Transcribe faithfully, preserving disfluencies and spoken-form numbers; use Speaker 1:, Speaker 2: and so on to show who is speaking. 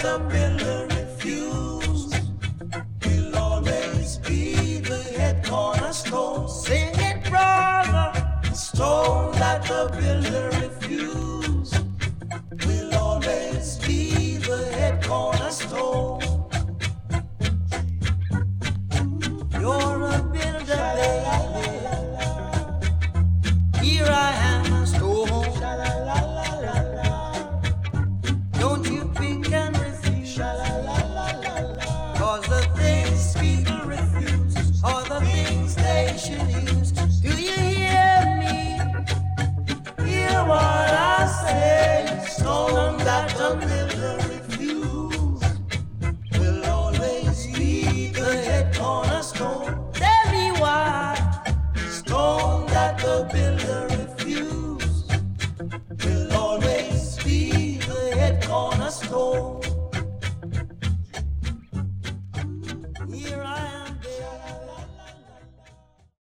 Speaker 1: the builder refused, will always be the head cornerstone. Sing it, brother. The stone that the builder refused will always be the head cornerstone. You're a builder, baby. Here I am, a stone. Don't you pick and refuse, cause the things people refuse are the things they should use. Do you hear me? Hear what I say? Stone that the builder refused will always be the head cornerstone. Tell me why. Stone that the builder refused will always be the head cornerstone.